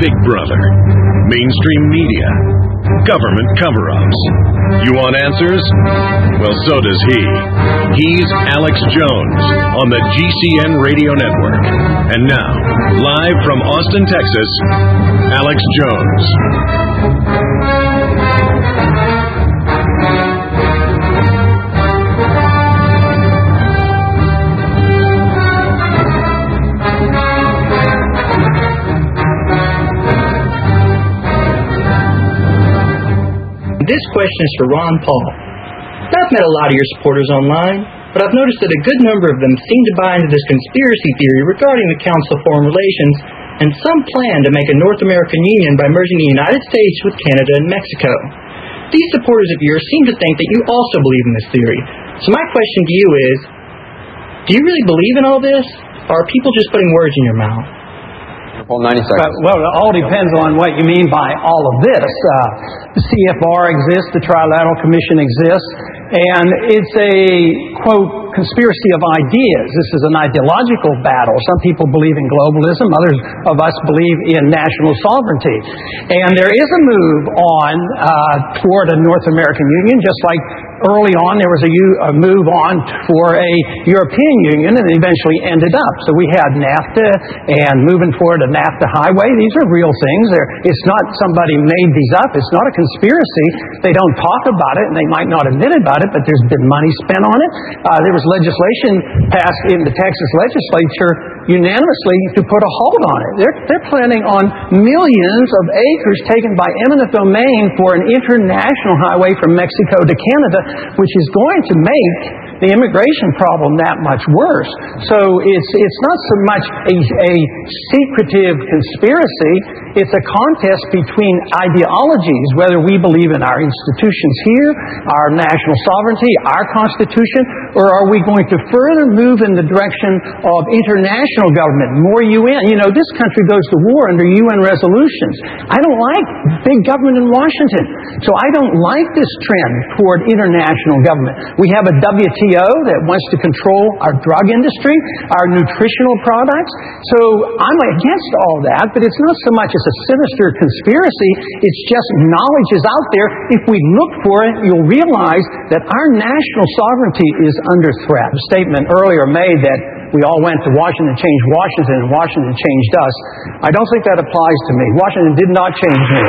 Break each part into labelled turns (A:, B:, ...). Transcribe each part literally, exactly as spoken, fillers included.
A: Big Brother, mainstream media, government cover-ups. You want answers? Well, so does he. He's Alex Jones on the G C N Radio Network. And now, live from Austin, Texas, Alex Jones.
B: This question is for Ron Paul. I've met a lot of your supporters online, but I've noticed that a good number of them seem to buy into this conspiracy theory regarding the Council of Foreign Relations and some plan to make a North American union by merging the United States with Canada and Mexico. These supporters of yours seem to think that you also believe in this theory. So my question to you is, do you really believe in all this, or are people just putting words in your mouth?
C: Well, ninety seconds.
D: Uh, well, it all depends on what you mean by all of this. Uh, the C F R exists, the Trilateral Commission exists, and it's a, quote, conspiracy of ideas. This is an ideological battle. Some people believe in globalism, others of us believe in national sovereignty. And there is a move on uh, toward a North American Union, just like early on there was a, a move on for a European Union, and it eventually ended up. So we had NAFTA and moving forward a NAFTA highway. These are real things. They're, it's not somebody made these up. It's not a conspiracy. They don't talk about it, and they might not admit about it, but there's been money spent on it. Uh, there was legislation passed in the Texas legislature unanimously to put a hold on it. They're, they're planning on millions of acres taken by eminent domain for an international highway from Mexico to Canada, which is going to make the immigration problem that much worse. So it's it's not so much a, a secretive conspiracy. It's a contest between ideologies, whether we believe in our institutions here, our national sovereignty, our Constitution, or are we going to further move in the direction of international government, more U N? You know, this country goes to war under U N resolutions. I don't like big government in Washington. So I don't like this trend toward international government. We have a W T O that wants to control our drug industry, our nutritional products. So I'm against all that, but it's not so much as a sinister conspiracy. It's just knowledge is out there. If we look for it, you'll realize that our national sovereignty is under threat. A statement earlier made that we all went to Washington, changed Washington, and Washington changed us. I don't think that applies to me. Washington did not change me.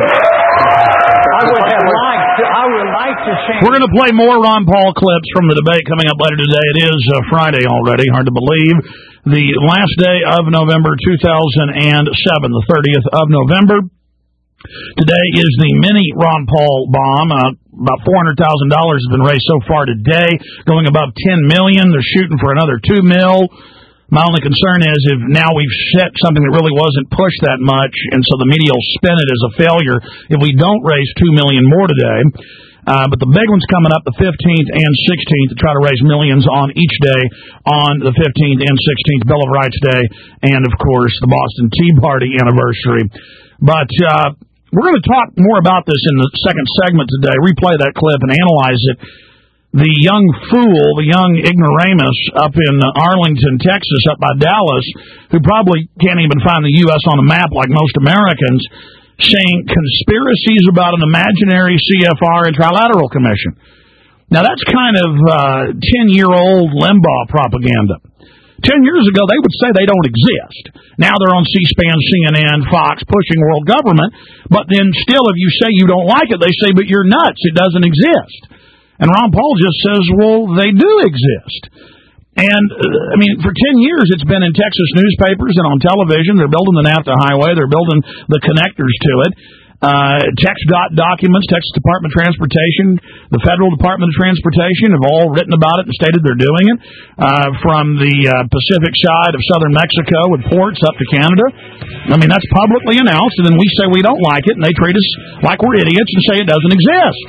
D: I would have liked to, I would like to change.
E: We're going to play more Ron Paul clips from the debate coming up later today. It is uh, Friday already, hard to believe. The last day of November two thousand seven, the thirtieth of November. Today is the mini Ron Paul bomb. Uh, about four hundred thousand dollars has been raised so far today, going above ten million dollars. They're shooting for another two mil. My only concern is if now we've set something that really wasn't pushed that much, and so the media will spin it as a failure if we don't raise two million dollars more today. Uh, but the big one's coming up the fifteenth and sixteenth to try to raise millions on each day on the fifteenth and sixteenth, Bill of Rights Day, and, of course, the Boston Tea Party anniversary. But uh, we're going to talk more about this in the second segment today, replay that clip and analyze it. The young fool, the young ignoramus up in Arlington, Texas, up by Dallas, who probably can't even find the U S on a map like most Americans, saying conspiracies about an imaginary C F R and Trilateral Commission. Now, that's kind of uh, ten-year-old Limbaugh propaganda. Ten years ago, they would say they don't exist. Now they're on C-SPAN, C N N, Fox, pushing world government. But then still, if you say you don't like it, they say, but you're nuts. It doesn't exist. And Ron Paul just says, well, they do exist. And, uh, I mean, for ten years, it's been in Texas newspapers and on television. They're building the NAFTA highway. They're building the connectors to it. Uh, TxDOT documents, Texas Department of Transportation, the Federal Department of Transportation have all written about it and stated they're doing it. Uh, from the uh, Pacific side of southern Mexico with ports up to Canada. I mean, that's publicly announced, and then we say we don't like it, and they treat us like we're idiots and say it doesn't exist.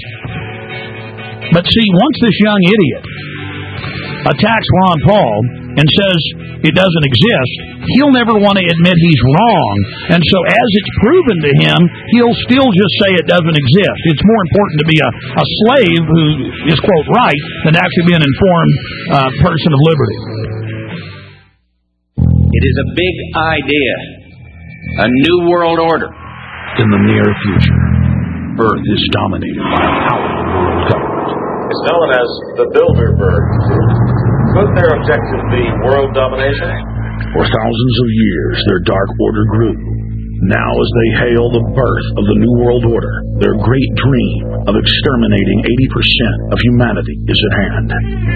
E: But see, once this young idiot attacks Ron Paul and says it doesn't exist, he'll never want to admit he's wrong. And so as it's proven to him, he'll still just say it doesn't exist. It's more important to be a, a slave who is, quote, right than to actually be an informed uh, person of liberty.
F: It is a big idea, a new world order.
E: in the near future, Earth is dominated by a powerful world government.
F: It's known as the Bilderberg Group. Could their objective be world domination?
E: For thousands of years, their Dark Order grew. Now, as they hail the birth of the New World Order, their great dream of exterminating eighty percent of humanity is at hand.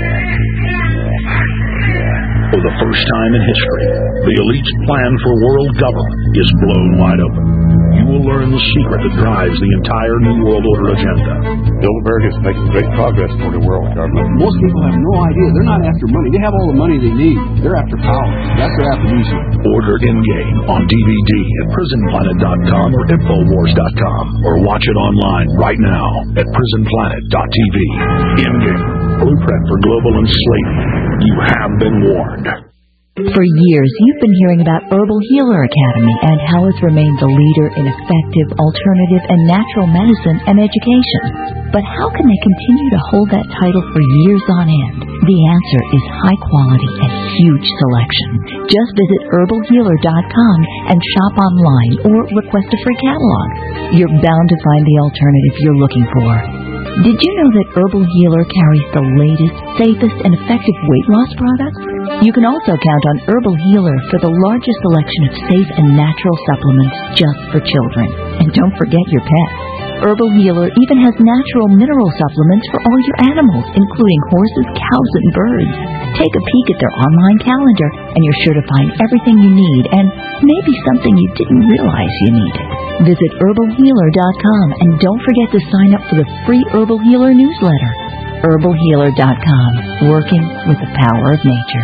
E: For the first time in history, the elite's plan for world government is blown wide open. You will learn the secret that drives the entire New World Order agenda.
G: Bilderberg is making great progress toward a world government. Most people have no idea. They're not after money. They have all the money they need. They're after power. That's their affirmation.
E: Order in-game on D V D at prison planet dot com or infowars dot com, or watch it online right now at prison planet dot t v. In-game, blueprint for global enslavement. You have been warned.
H: For years, you've been hearing about Herbal Healer Academy and how it's remained the leader in effective, alternative, and natural medicine and education. But how can they continue to hold that title for years on end? The answer is high quality and huge selection. Just visit herbal healer dot com and shop online or request a free catalog. You're bound to find the alternative you're looking for. Did you know that Herbal Healer carries the latest, safest, and effective weight loss products? You can also count on Herbal Healer for the largest selection of safe and natural supplements just for children. And don't forget your pets. Herbal Healer even has natural mineral supplements for all your animals, including horses, cows, and birds. Take a peek at their online calendar, and you're sure to find everything you need, and maybe something you didn't realize you needed. Visit herbal healer dot com, and don't forget to sign up for the free Herbal Healer newsletter. herbal healer dot com, working with the power of nature.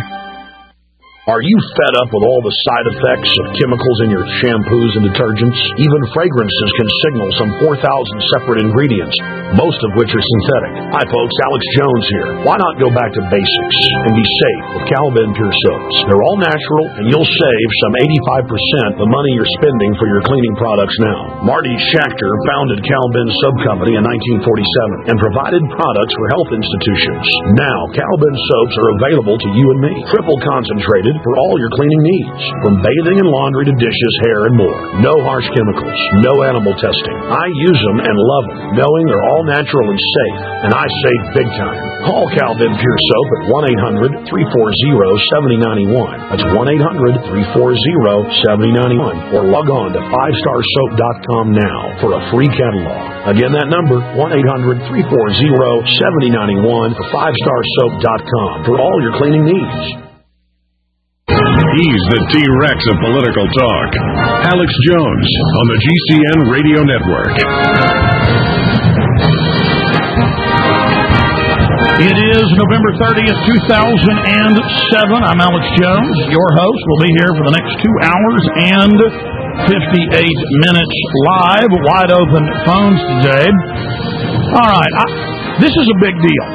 E: Are you fed up with all the side effects of chemicals in your shampoos and detergents? Even fragrances can signal some four thousand separate ingredients, most of which are synthetic. Hi folks, Alex Jones here. Why not go back to basics and be safe with Calvin Pure Soaps? They're all natural, and you'll save some eighty-five percent the money you're spending for your cleaning products now. Marty Schachter founded Calvin Soap Company in nineteen forty-seven and provided products for health institutions. Now, Calvin soaps are available to you and me, triple concentrated for all your cleaning needs, from bathing and laundry to dishes, hair, and more. No harsh chemicals, no animal testing. I use them and love them, knowing they're all natural and safe, and I save big time. Call Calvin Pure Soap at one eight hundred, three four zero, seven zero nine one. That's one eight hundred, three four zero, seven zero nine one. Or log on to five star soap dot com now for a free catalog. Again, that number, one eight hundred, three four zero, seven zero nine one, or five star soap dot com for all your cleaning needs.
A: He's the T-Rex of political talk. Alex Jones on the G C N Radio Network.
E: It is November thirtieth, two thousand seven. I'm Alex Jones, your host. We'll be here for the next two hours and fifty-eight minutes live, wide open phones today. All right, I, this is a big deal.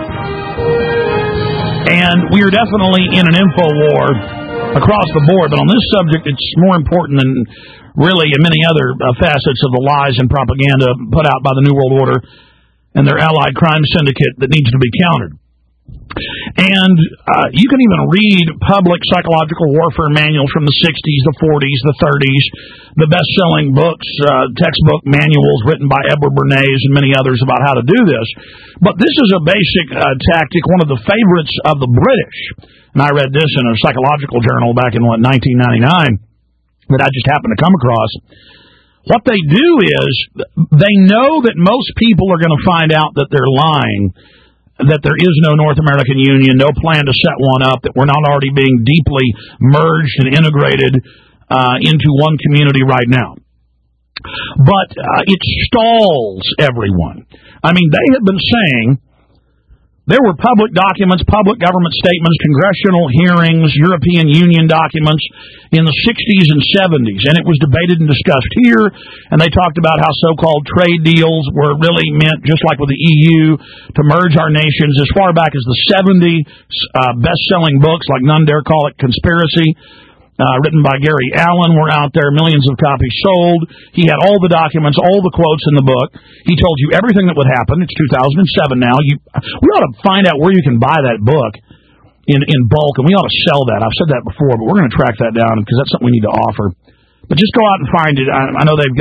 E: And we are definitely in an info war across the board, but on this subject, it's more important than really many other uh, facets of the lies and propaganda put out by the New World Order and their allied crime syndicate that needs to be countered. And uh, you can even read public psychological warfare manuals from the sixties, the forties, the thirties, the best-selling books, uh, textbook manuals written by Edward Bernays and many others about how to do this. But this is a basic uh, tactic, one of the favorites of the British. And I read this in a psychological journal back in, what, nineteen ninety-nine that I just happened to come across. What they do is they know that most people are going to find out that they're lying, that there is no North American Union, no plan to set one up, that we're not already being deeply merged and integrated uh, into one community right now. But uh, it stalls everyone. I mean, they have been saying there were public documents, public government statements, congressional hearings, European Union documents in the sixties and seventies, and it was debated and discussed here, and they talked about how so-called trade deals were really meant, just like with the E U, to merge our nations as far back as the seventies. Uh, best-selling books like None Dare Call It Conspiracy, Uh, written by Gary Allen, were out there, millions of copies sold. He had all the documents, all the quotes in the book. He told you everything that would happen. It's two thousand seven now. You, we ought to find out where you can buy that book in, in bulk, and we ought to sell that. I've said that before, but we're going to track that down because that's something we need to offer. But just go out and find it. I, I know they've got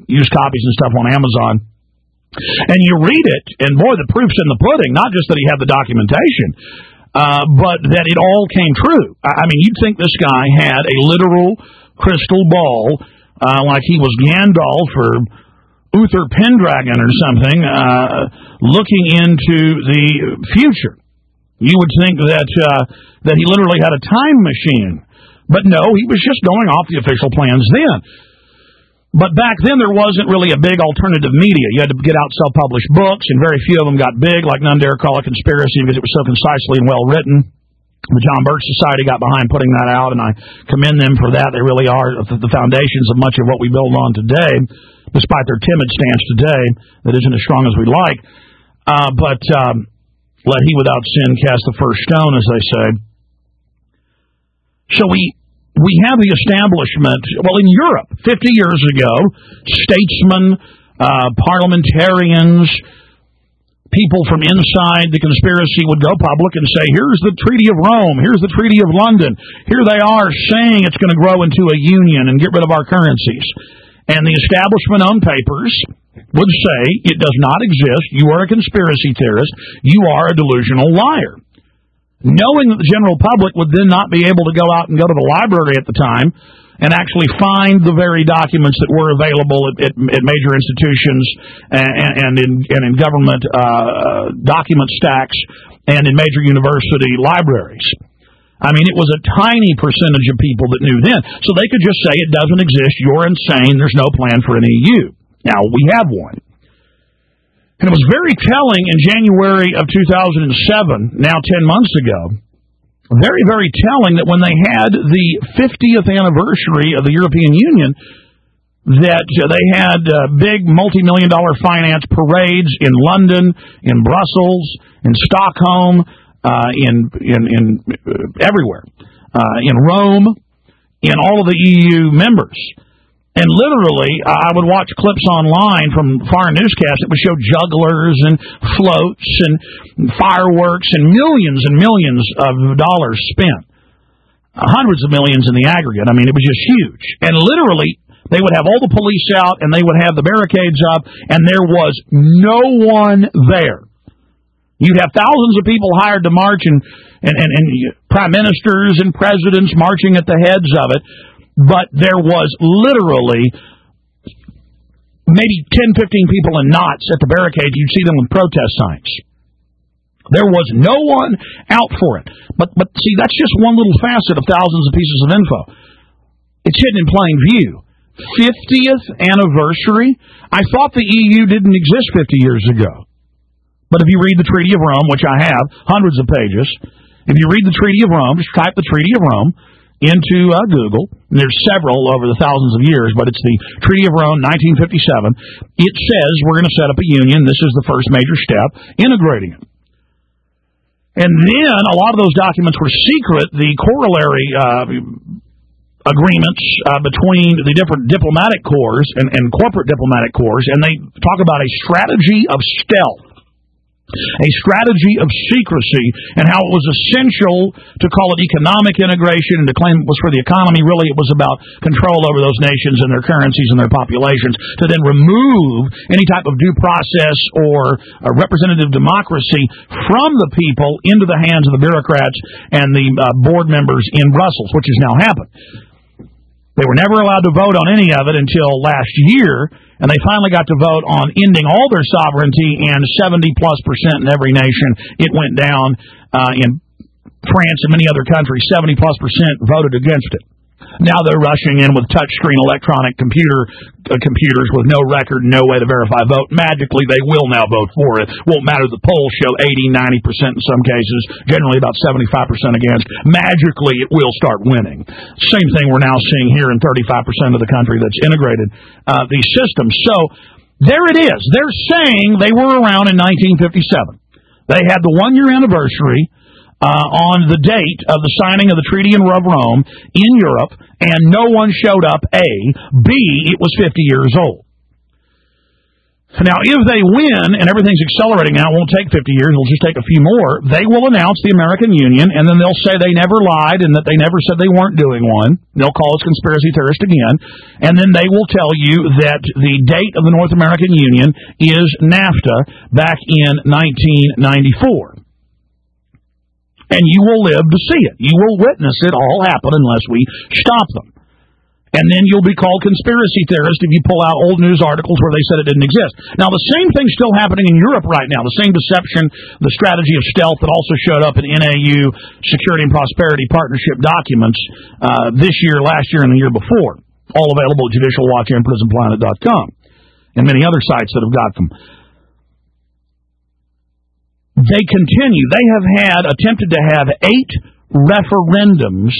E: used copies and stuff on Amazon. And you read it, and boy, the proof's in the pudding. Not just that he had the documentation, uh, but that it all came true. I, I mean, you'd think this guy had a literal crystal ball, uh, like he was Gandalf or Uther Pendragon or something, uh, looking into the future. You would think that uh, that he literally had a time machine. But no, he was just going off the official plans then. But back then, there wasn't really a big alternative media. You had to get out self-published books, and very few of them got big, like none dare call it conspiracy because it was so concisely and well-written. The John Birch Society got behind putting that out, and I commend them for that. They really are the foundations of much of what we build on today, despite their timid stance today that isn't as strong as we'd like. Uh, but um, let he without sin cast the first stone, as they say. So we... We have the establishment, well, in Europe, fifty years ago, statesmen, uh, parliamentarians, people from inside the conspiracy would go public and say, here's the Treaty of Rome, here's the Treaty of London. Here they are saying it's going to grow into a union and get rid of our currencies. And the establishment on papers would say it does not exist. You are a conspiracy theorist. You are a delusional liar. Knowing that the general public would then not be able to go out and go to the library at the time and actually find the very documents that were available at, at, at major institutions and, and in and in government uh, document stacks and in major university libraries. I mean, it was a tiny percentage of people that knew then. So they could just say it doesn't exist, you're insane, there's no plan for an E U. Now, we have one. And it was very telling in January of two thousand seven, now ten months ago, very, very telling that when they had the fiftieth anniversary of the European Union, that they had uh, big multi-million dollar finance parades in London, in Brussels, in Stockholm, uh, in, in, in uh, everywhere, uh, in Rome, in all of the E U members. And literally, I would watch clips online from foreign newscasts that would show jugglers and floats and fireworks and millions and millions of dollars spent. Hundreds of millions in the aggregate. I mean, it was just huge. And literally, they would have all the police out and they would have the barricades up, and there was no one there. You'd have thousands of people hired to march and, and, and, and prime ministers and presidents marching at the heads of it. But there was literally maybe ten, fifteen people in knots at the barricade. You'd see them with protest signs. There was no one out for it. But, but see, that's just one little facet of thousands of pieces of info. It's hidden in plain view. fiftieth anniversary? I thought the E U didn't exist fifty years ago. But if you read the Treaty of Rome, which I have, hundreds of pages, if you read the Treaty of Rome, just type the Treaty of Rome into uh, Google, and there's several over the thousands of years, but it's the Treaty of Rome, nineteen fifty-seven. It says we're going to set up a union. This is the first major step, integrating it. And then a lot of those documents were secret, the corollary uh, agreements uh, between the different diplomatic corps and, and corporate diplomatic corps, and they talk about a strategy of stealth. A strategy of secrecy, and how it was essential to call it economic integration and to claim it was for the economy. Really, it was about control over those nations and their currencies and their populations, to then remove any type of due process or a representative democracy from the people into the hands of the bureaucrats and the uh, board members in Brussels, which has now happened. They were never allowed to vote on any of it until last year, and they finally got to vote on ending all their sovereignty, and seventy plus percent in every nation. It went down uh, in France and many other countries. seventy plus percent voted against it. Now they're rushing in with touchscreen electronic computer uh, computers with no record, no way to verify vote. Magically, they will now vote for it. Won't matter. The polls show eighty, ninety percent in some cases, generally about seventy-five percent against. Magically, it will start winning. Same thing we're now seeing here in thirty-five percent of the country that's integrated uh, these systems. So there it is. They're saying they were around in nineteen fifty-seven. They had the one-year anniversary Uh, on the date of the signing of the Treaty of Rome in Europe, and no one showed up, A. B, it was fifty years old. Now, if they win, and everything's accelerating now, it won't take fifty years, it'll just take a few more, they will announce the American Union, and then they'll say they never lied and that they never said they weren't doing one. They'll call us conspiracy theorists again, and then they will tell you that the date of the North American Union is NAFTA back in nineteen ninety-four. And you will live to see it. You will witness it all happen unless we stop them. And then you'll be called conspiracy theorist if you pull out old news articles where they said it didn't exist. Now, the same thing's still happening in Europe right now. The same deception, the strategy of stealth that also showed up in N A U Security and Prosperity Partnership documents uh, this year, last year, and the year before. All available at Judicial Watch and Prison Planet dot com and many other sites that have got them. They continue. They have had, attempted to have eight referendums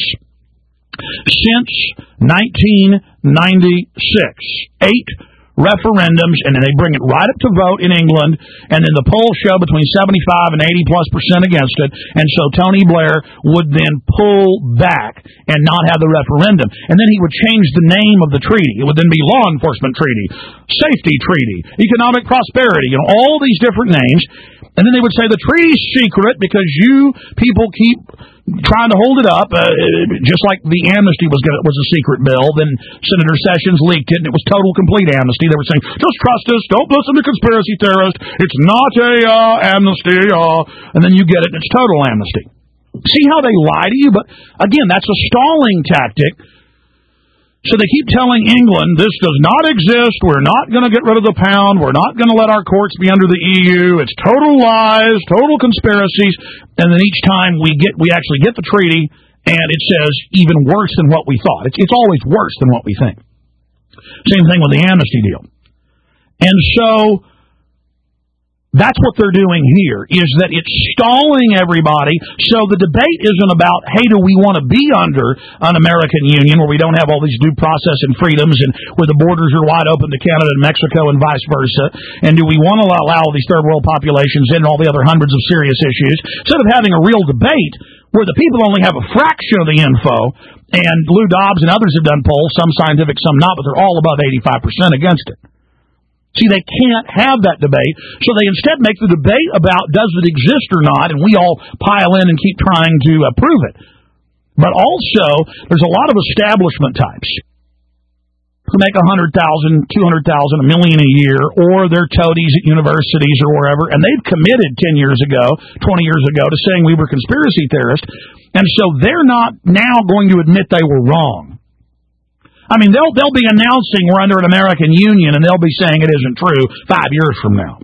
E: since nineteen ninety-six. Eight referendums, and then they bring it right up to vote in England, and then the polls show between seventy-five and eighty plus percent against it, and so Tony Blair would then pull back and not have the referendum, and then he would change the name of the treaty. It would then be Law Enforcement Treaty, Safety Treaty, Economic Prosperity, you know, all these different names, and then they would say the treaty's secret because you people keep trying to hold it up, uh, just like the amnesty was gonna, was a secret bill. Then Senator Sessions leaked it, and it was total, complete amnesty. They were saying, just trust us, don't listen to conspiracy theorists, it's not a uh, amnesty, uh, and then you get it, and it's total amnesty. See how they lie to you? But, again, that's a stalling tactic. So they keep telling England, this does not exist, we're not going to get rid of the pound, we're not going to let our courts be under the E U, it's total lies, total conspiracies, and then each time we get we actually get the treaty, and it says even worse than what we thought. It's, it's always worse than what we think. Same thing with the amnesty deal. And so that's what they're doing here, is that it's stalling everybody. So the debate isn't about, hey, do we want to be under an American Union where we don't have all these due process and freedoms and where the borders are wide open to Canada and Mexico and vice versa, and do we want to allow all these third world populations in and all the other hundreds of serious issues, instead of having a real debate where the people only have a fraction of the info, and Lou Dobbs and others have done polls, some scientific, some not, but they're all above eighty-five percent against it. See, they can't have that debate, so they instead make the debate about does it exist or not, and we all pile in and keep trying to uh, prove it. But also, there's a lot of establishment types who make one hundred thousand dollars, two hundred thousand dollars, a million a year, or they're toadies at universities or wherever, and they've committed ten years ago, twenty years ago, to saying we were conspiracy theorists, and so they're not now going to admit they were wrong. I mean, they'll they'll be announcing we're under an American Union, and they'll be saying it isn't true five years from now.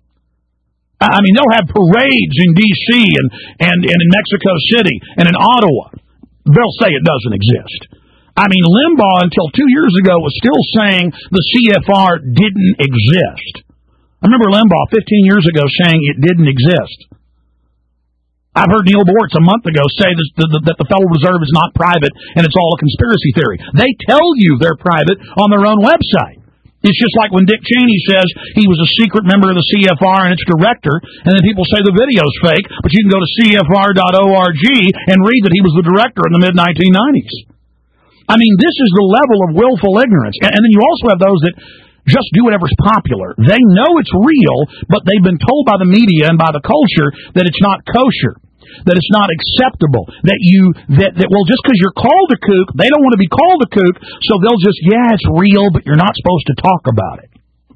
E: I mean, they'll have parades in D C and, and, and in Mexico City and in Ottawa. They'll say it doesn't exist. I mean, Limbaugh, until two years ago, was still saying the C F R didn't exist. I remember Limbaugh fifteen years ago saying it didn't exist. I've heard Neil Boortz a month ago say that the, that the Federal Reserve is not private and it's all a conspiracy theory. They tell you they're private on their own website. It's just like when Dick Cheney says he was a secret member of the C F R and its director, and then people say the video's fake, but you can go to C F R dot org and read that he was the director in the mid nineteen nineties. I mean, this is the level of willful ignorance. And, and then you also have those that just do whatever's popular. They know it's real, but they've been told by the media and by the culture that it's not kosher, that it's not acceptable, that you, that, that well, just because you're called a kook, they don't want to be called a kook, so they'll just, yeah, it's real, but you're not supposed to talk about it.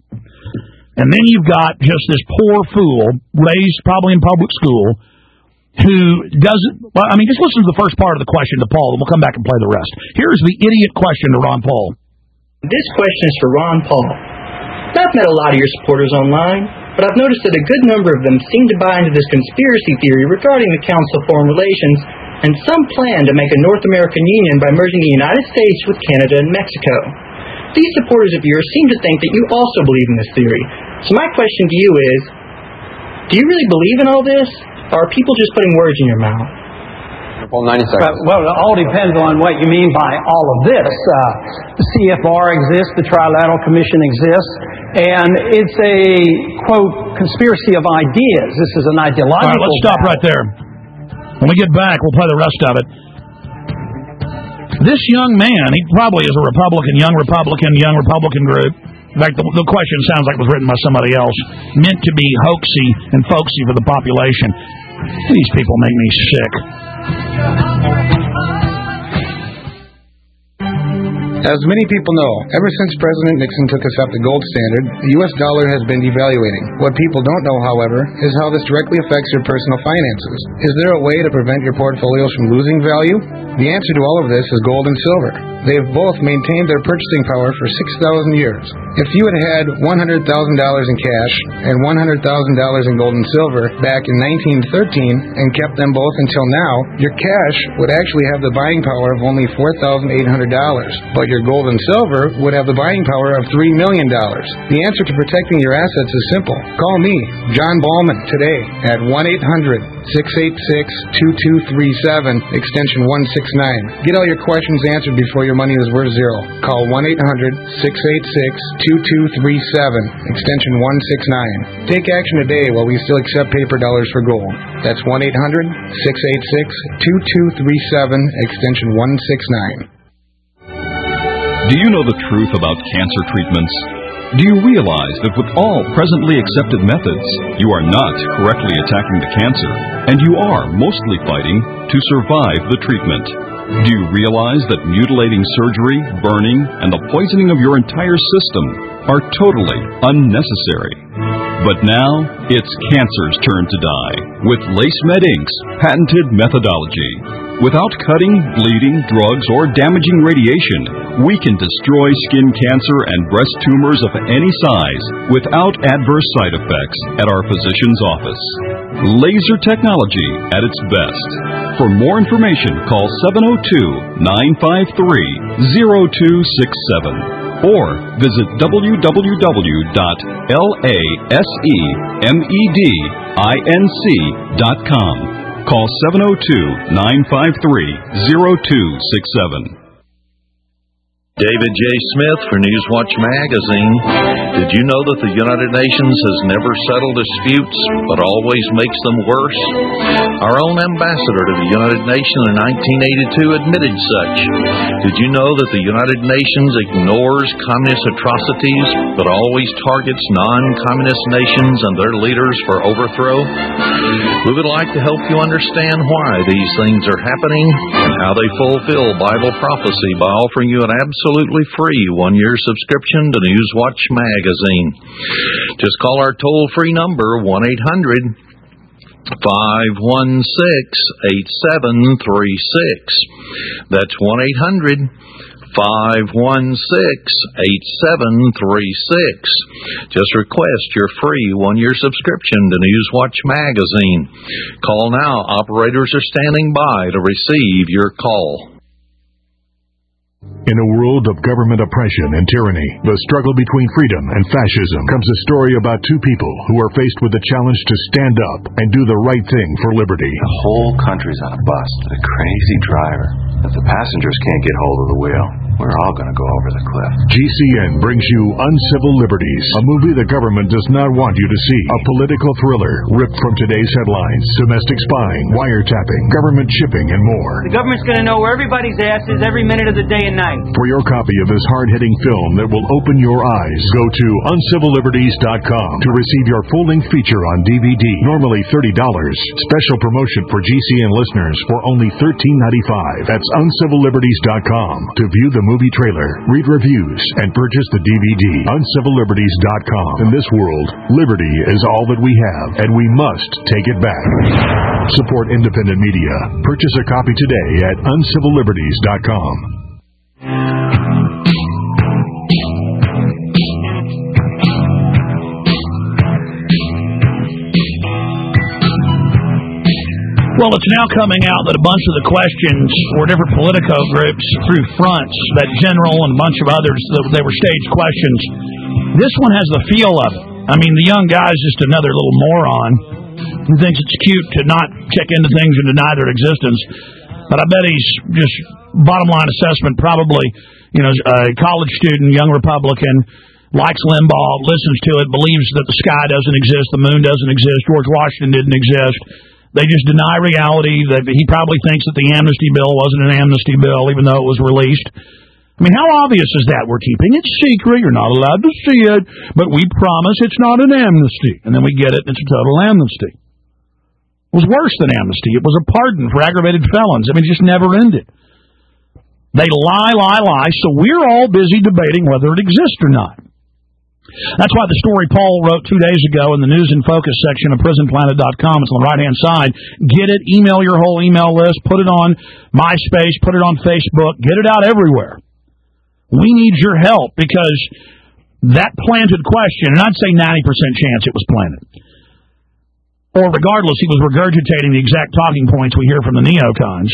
E: And then you've got just this poor fool, raised probably in public school, who doesn't, well, I mean, just listen to the first part of the question to Paul, and we'll come back and play the rest. Here's the idiot question to Ron Paul.
B: This question is for Ron Paul. I've met a lot of your supporters online, but I've noticed that a good number of them seem to buy into this conspiracy theory regarding the Council of Foreign Relations and some plan to make a North American Union by merging the United States with Canada and Mexico. These supporters of yours seem to think that you also believe in this theory. So my question to you is, do you really believe in all this, or are people just putting words in your mouth?
C: Well, ninety seconds.
D: Well, it all depends on what you mean by all of this. Uh, the C F R exists, the Trilateral Commission exists, and it's a, quote, conspiracy of ideas. This is an ideological...
E: All right, let's stop
D: battle.
E: right there. When we get back, we'll play the rest of it. This young man, he probably is a Republican, young Republican, young Republican group. In fact, the, the question sounds like it was written by somebody else, meant to be hoaxy and folksy for the population. These people make me sick.
I: As many people know, ever since President Nixon took us up the gold standard, the U S dollar has been devaluating. What people don't know, however, is how this directly affects your personal finances. Is there a way to prevent your portfolios from losing value? The answer to all of this is gold and silver. They have both maintained their purchasing power for six thousand years. If you had had one hundred thousand dollars in cash and one hundred thousand dollars in gold and silver back in nineteen thirteen and kept them both until now, your cash would actually have the buying power of only four thousand eight hundred dollars, but your gold and silver would have the buying power of three million dollars. The answer to protecting your assets is simple. Call me, John Ballman, today at one eight hundred six eight six two two three seven, extension one six nine. Get all your questions answered before your money is worth zero. Call one eight hundred six eight six two two three seven, extension one six nine. Take action today while we still accept paper dollars for gold. That's one eight hundred six eight six two two three seven, extension one six nine.
J: Do you know the truth about cancer treatments? Do you realize that with all presently accepted methods, you are not correctly attacking the cancer, and you are mostly fighting to survive the treatment? Do you realize that mutilating surgery, burning, and the poisoning of your entire system are totally unnecessary? But now, it's cancer's turn to die with LaceMed Incorporated's patented methodology. Without cutting, bleeding, drugs, or damaging radiation, we can destroy skin cancer and breast tumors of any size without adverse side effects at our physician's office. Laser technology at its best. For more information, call seven oh two, nine five three, oh two six seven or visit w w w dot lasemedinc dot com. Call seven oh two, nine five three, oh two six seven.
K: David J. Smith for Newswatch Magazine. Did you know that the United Nations has never settled disputes, but always makes them worse? Our own ambassador to the United Nations in nineteen eighty-two admitted such. Did you know that the United Nations ignores communist atrocities, but always targets non-communist nations and their leaders for overthrow? We would like to help you understand why these things are happening and how they fulfill Bible prophecy by offering you an absolute Absolutely free one-year subscription to Newswatch Magazine. Just call our toll-free number, one eight hundred five one six eight seven three six. That's one eight hundred five one six eight seven three six. Just request your free one-year subscription to Newswatch Magazine. Call now. Operators are standing by to receive your call.
L: In a world of government oppression and tyranny, the struggle between freedom and fascism, comes a story about two people who are faced with the challenge to stand up and do the right thing for liberty.
M: The whole country's on a bus with a crazy driver. If the passengers can't get hold of the wheel, we're all going to go over the cliff.
L: G C N brings you Uncivil Liberties, a movie the government does not want you to see. A political thriller ripped from today's headlines. Domestic spying, wiretapping, government shipping, and more.
N: The government's going to know where everybody's ass is every minute of the day and night.
L: For your copy of this hard-hitting film that will open your eyes, go to uncivil liberties dot com to receive your full-length feature on D V D, normally thirty dollars. Special promotion for G C N listeners for only thirteen ninety-five. That's uncivil liberties dot com to view the movie trailer, read reviews, and purchase the D V D. uncivil liberties dot com. In this world, liberty is all that we have, and we must take it back. Support independent media. Purchase a copy today at uncivil liberties dot com.
E: Well, it's now coming out that a bunch of the questions were different Politico groups through fronts, that general and a bunch of others, they were staged questions. This one has the feel of it. I mean, the young guy's just another little moron who thinks it's cute to not check into things and deny their existence. But I bet he's just, bottom line assessment, probably, you know, a college student, young Republican, likes Limbaugh, listens to it, believes that the sky doesn't exist, the moon doesn't exist, George Washington didn't exist. They just deny reality. That he probably thinks that the amnesty bill wasn't an amnesty bill, even though it was released. I mean, how obvious is that? We're keeping it secret. You're not allowed to see it, but we promise it's not an amnesty. And then we get it, and it's a total amnesty. It was worse than amnesty. It was a pardon for aggravated felons. I mean, it just never ended. They lie, lie, lie, so we're all busy debating whether it exists or not. That's why the story Paul wrote two days ago in the News in Focus section of prison planet dot com, it's on the right-hand side. Get it, email your whole email list, put it on MySpace, put it on Facebook, get it out everywhere. We need your help because that planted question, and I'd say ninety percent chance it was planted. Or regardless, he was regurgitating the exact talking points we hear from the neocons.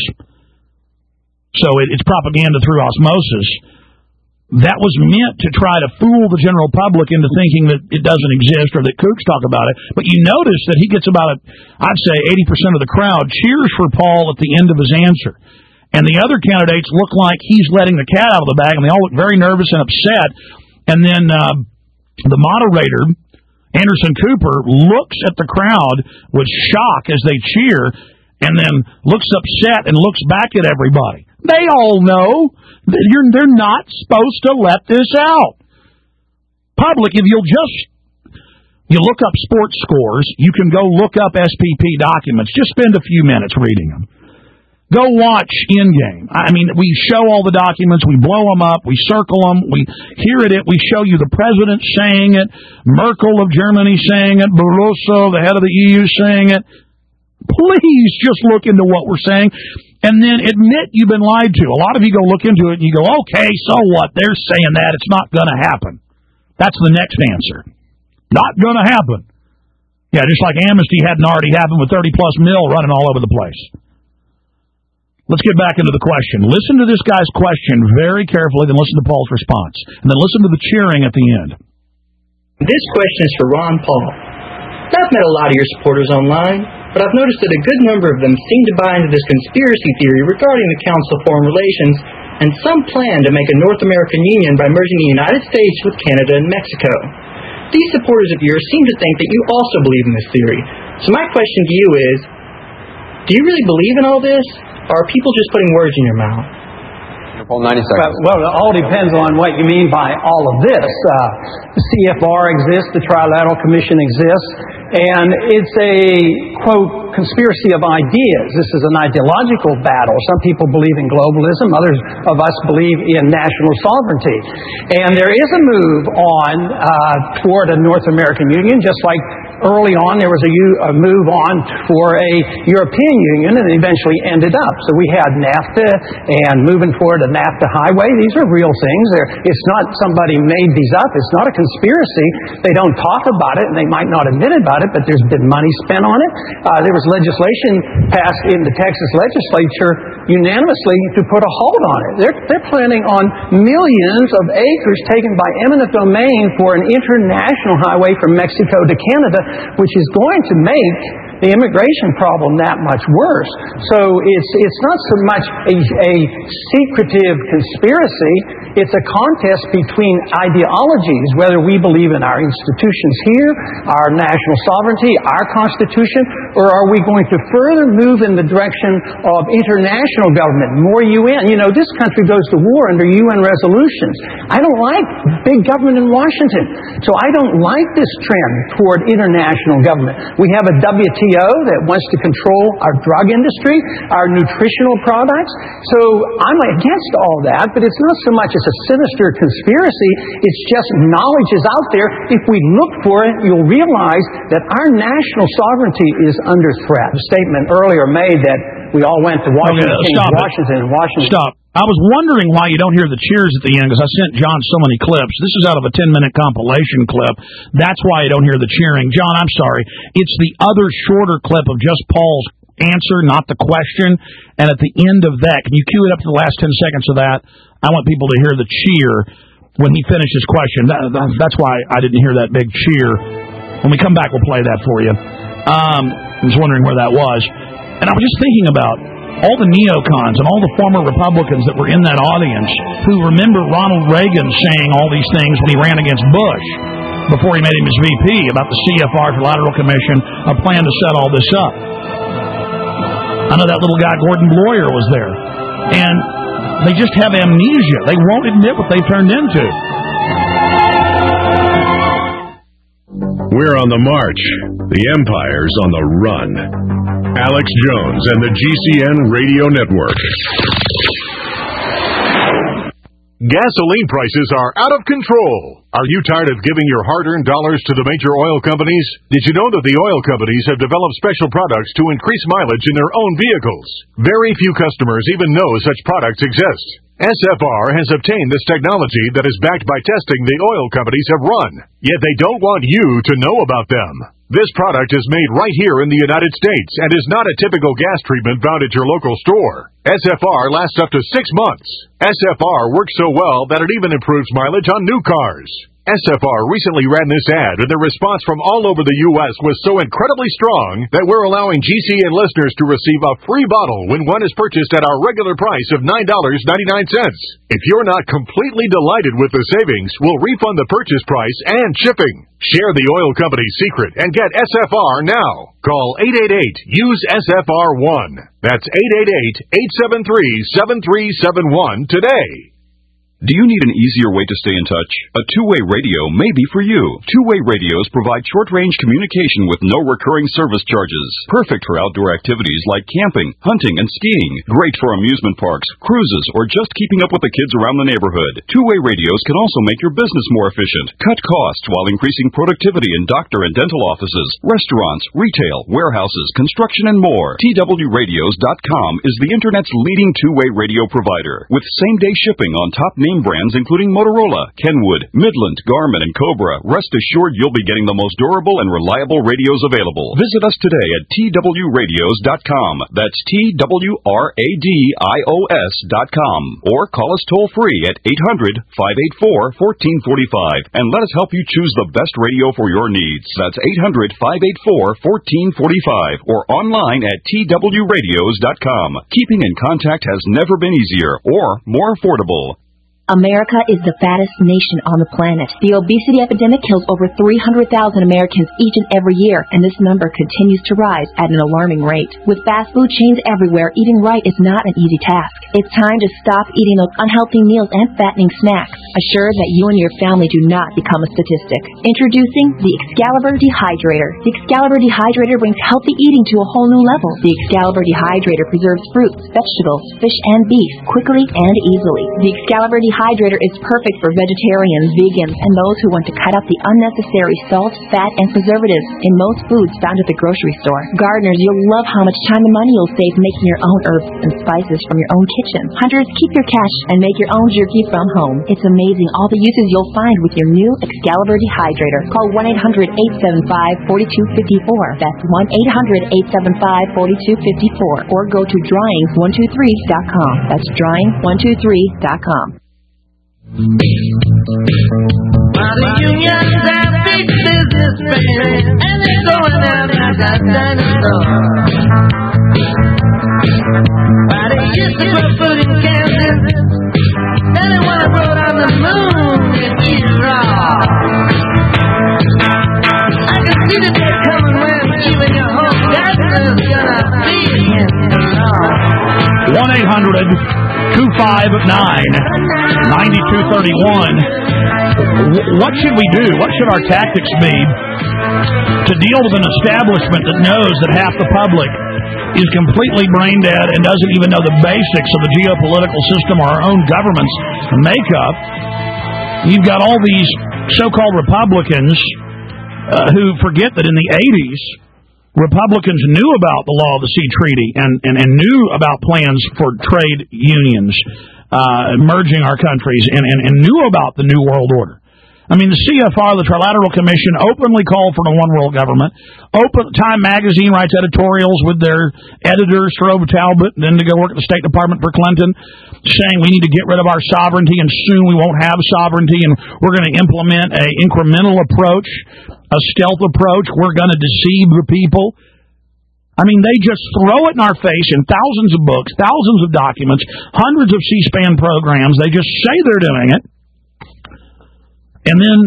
E: So it, it's propaganda through osmosis. That was meant to try to fool the general public into thinking that it doesn't exist or that kooks talk about it. But you notice that he gets about, a, I'd say, eighty percent of the crowd cheers for Paul at the end of his answer. And the other candidates look like he's letting the cat out of the bag, and they all look very nervous and upset. And then uh, the moderator, Anderson Cooper, looks at the crowd with shock as they cheer, and then looks upset and looks back at everybody. They all know that you're, they're not supposed to let this out. Public, if you'll just, you look up sports scores, you can go look up S P P documents. Just spend a few minutes reading them. Go watch Endgame. I mean, we show all the documents, we blow them up, we circle them, we hear it, we show you the president saying it, Merkel of Germany saying it, Barroso, the head of the E U, saying it. Please just look into what we're saying. And then admit you've been lied to. A lot of you go look into it and you go, okay, so what? They're saying that. It's not going to happen. That's the next answer. Not going to happen. Yeah, just like amnesty hadn't already happened with thirty plus mil running all over the place. Let's get back into the question. Listen to this guy's question very carefully, then listen to Paul's response. And then listen to the cheering at the end.
B: This question is for Ron Paul. I've met a lot of your supporters online, but I've noticed that a good number of them seem to buy into this conspiracy theory regarding the Council of Foreign Relations and some plan to make a North American Union by merging the United States with Canada and Mexico. These supporters of yours seem to think that you also believe in this theory. So my question to you is, do you really believe in all this, or are people just putting words in your mouth?
C: ninety seconds.
D: Well, it all depends on what you mean by all of this. Uh, the C F R exists, the Trilateral Commission exists, and it's a, quote, conspiracy of ideas. This is an ideological battle. Some people believe in globalism, others of us believe in national sovereignty. And there is a move on uh, toward a North American Union, just like early on there was a, a move on for a European Union, and it eventually ended up. So we had NAFTA and moving forward a NAFTA highway. These are real things. They're, it's not somebody made these up. It's not a conspiracy. They don't talk about it, and they might not admit about it, but there's been money spent on it. Uh, there was legislation passed in the Texas legislature unanimously to put a hold on it. They're, they're planning on millions of acres taken by eminent domain for an international highway from Mexico to Canada, which is going to make the immigration problem that much worse. So it's it's not so much a, a secretive conspiracy. It's a contest between ideologies, whether we believe in our institutions here, our national sovereignty, our Constitution, or are we going to further move in the direction of international government, more U N? You know, this country goes to war under U N resolutions. I don't like big government in Washington, so I don't like this trend toward international government. We have a W T O that wants to control our drug industry, our nutritional products. So I'm against all that, but it's not so much as a sinister conspiracy. It's just knowledge is out there. If we look for it, you'll realize that our national sovereignty is under threat. The statement earlier made that we all went to Washington,
E: okay, stop
D: Washington, and Washington.
E: Stop. I was wondering why you don't hear the cheers at the end, because I sent John so many clips. This is out of a ten-minute compilation clip. That's why you don't hear the cheering. John, I'm sorry. It's the other shorter clip of just Paul's answer, not the question. And at the end of that, can you cue it up to the last ten seconds of that? I want people to hear the cheer when he finishes question. That, that, that's why I didn't hear that big cheer. When we come back, we'll play that for you. Um, I was wondering where that was. And I was just thinking about all the neocons and all the former Republicans that were in that audience who remember Ronald Reagan saying all these things when he ran against Bush before he made him his V P about the C F R, Trilateral Commission, a plan to set all this up. I know that little guy, Gordon Bloyer, was there. And They just have amnesia. They won't admit what they've turned into.
A: We're on the march. The empire's on the run. Alex Jones and the G C N Radio Network.
L: Gasoline prices are out of control. Are you tired of giving your hard-earned dollars to the major oil companies? Did you know that the oil companies have developed special products to increase mileage in their own vehicles? Very few customers even know such products exist. S F R has obtained this technology that is backed by testing the oil companies have run, yet they don't want you to know about them. This product is made right here in the United States and is not a typical gas treatment found at your local store. S F R lasts up to six months. S F R works so well that it even improves mileage on new cars. S F R recently ran this ad, and the response from all over the U S was so incredibly strong that we're allowing G C N listeners to receive a free bottle when one is purchased at our regular price of nine dollars and ninety-nine cents. If you're not completely delighted with the savings, we'll refund the purchase price and shipping. Share the oil company's secret and get S F R now. Call eight eight eight, use S F R one. That's eight eight eight, eight seven three, seven three seven one today.
J: Do you need an easier way to stay in touch? A two-way radio may be for you. Two-way radios provide short-range communication with no recurring service charges. Perfect for outdoor activities like camping, hunting, and skiing. Great for amusement parks, cruises, or just keeping up with the kids around the neighborhood. Two-way radios can also make your business more efficient. Cut costs while increasing productivity in doctor and dental offices, restaurants, retail, warehouses, construction, and more. T W radios dot com is the Internet's leading two-way radio provider. With same-day shipping on top name brands including Motorola, Kenwood, Midland, Garmin, and Cobra, rest assured you'll be getting the most durable and reliable radios available. Visit us today at T W radios dot com. That's T W R A D I O S dot com. Or call us toll-free at eight hundred, five eight four, one four four five and let us help you choose the best radio for your needs. That's eight hundred, five eight four, one four four five or online at T W radios dot com. Keeping in contact has never been easier or more affordable.
H: America is the fattest nation on the planet. The obesity epidemic kills over three hundred thousand Americans each and every year, and this number continues to rise at an alarming rate. With fast food chains everywhere, eating right is not an easy task. It's time to stop eating those unhealthy meals and fattening snacks. Assure that you and your family do not become a statistic. Introducing the Excalibur Dehydrator. The Excalibur Dehydrator brings healthy eating to a whole new level. The Excalibur Dehydrator preserves fruits, vegetables, fish, and beef quickly and easily. The Excalibur Dehydrator Dehydrator is perfect for vegetarians, vegans, and those who want to cut out the unnecessary salt, fat, and preservatives in most foods found at the grocery store. Gardeners, you'll love how much time and money you'll save making your own herbs and spices from your own kitchen. Hunters, keep your cash and make your own jerky from home. It's amazing all the uses you'll find with your new Excalibur Dehydrator. Call one eight hundred, eight seven five, four two five four. That's one eight hundred, eight seven five, four two five four. Or go to drying one two three dot com. That's drying one two three dot com.
O: While the unions have big businessmen, and they're going out like a dinosaur. While they used to grow food in Kansas, then they want to grow it on the moon and eat it raw. I can see the day coming when even your whole gardener's gonna be against the law.
E: one eight hundred, two five nine, nine two three one. What should we do? What should our tactics be to deal with an establishment that knows that half the public is completely brain dead and doesn't even know the basics of the geopolitical system or our own government's makeup? You've got all these so-called Republicans uh, who forget that in the eighties, Republicans knew about the Law of the Sea Treaty and, and, and knew about plans for trade unions uh, merging our countries and, and, and knew about the New World Order. I mean, the C F R, the Trilateral Commission, openly called for a one-world government. Open, Time Magazine writes editorials with their editor, Strobe Talbot, then to go work at the State Department for Clinton, saying we need to get rid of our sovereignty and soon we won't have sovereignty and we're going to implement an incremental approach, a stealth approach. We're going to deceive the people. I mean, they just throw it in our face in thousands of books, thousands of documents, hundreds of C-SPAN programs. They just say they're doing it. And then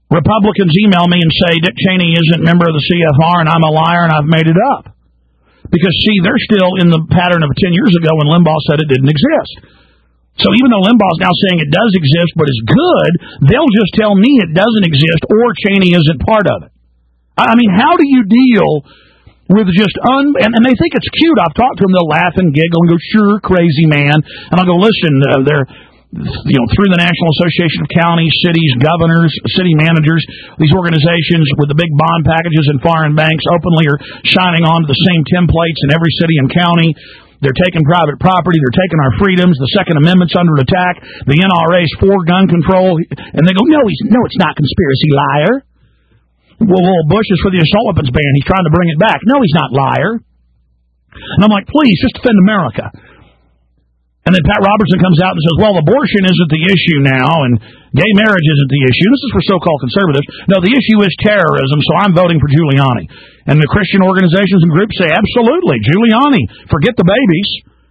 E: Republicans email me and say Dick Cheney isn't a member of the C F R and I'm a liar and I've made it up. Because, see, they're still in the pattern of ten years ago when Limbaugh said it didn't exist. So even though Limbaugh's now saying it does exist but is good, they'll just tell me it doesn't exist or Cheney isn't part of it. I mean, how do you deal with just un... And, and they think it's cute. I've talked to them. They'll laugh and giggle and go, sure, crazy man. And I'll go, listen, uh, they're... you know, through the National Association of Counties, Cities, Governors, City Managers, these organizations with the big bond packages and foreign banks openly are signing on to the same templates in every city and county. They're taking private property. They're taking our freedoms. The Second Amendment's under attack. The N R A's for gun control. And they go, no, he's, no, it's not conspiracy, liar. Well, well, Bush is for the assault weapons ban. He's trying to bring it back. No, he's not, liar. And I'm like, please, just defend America. And then Pat Robertson comes out and says, well, abortion isn't the issue now, and gay marriage isn't the issue. This is for so-called conservatives. No, the issue is terrorism, so I'm voting for Giuliani. And the Christian organizations and groups say, absolutely, Giuliani, forget the babies.